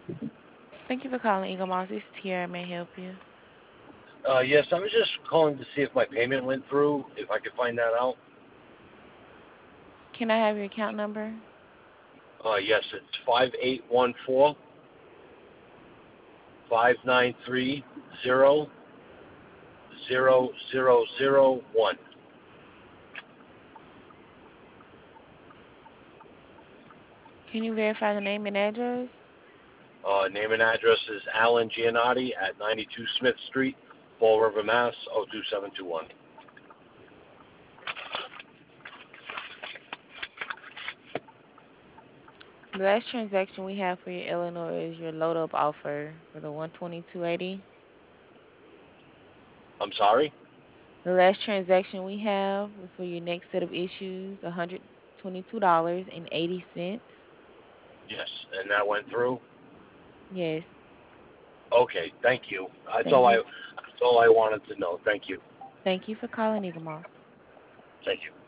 Thank you for calling Eagle Moss. This is Tiara. May I help you? Yes, I was just calling to see if my payment went through, if I could find that out. Can I have your account number? Yes, it's 5814-593-0001. Can you verify the name and address? Name and address is Alan Giannotti at 92 Smith Street, Fall River, Mass. 02721. The last transaction we have for your Illinois is your load up offer for the 122.80. I'm sorry? The last transaction we have was for your next set of issues, $122.80. Yes, and that went through? Yes. Okay, thank you. Thank you. That's all I wanted to know. Thank you. Thank you for calling Eagle Moss. Thank you.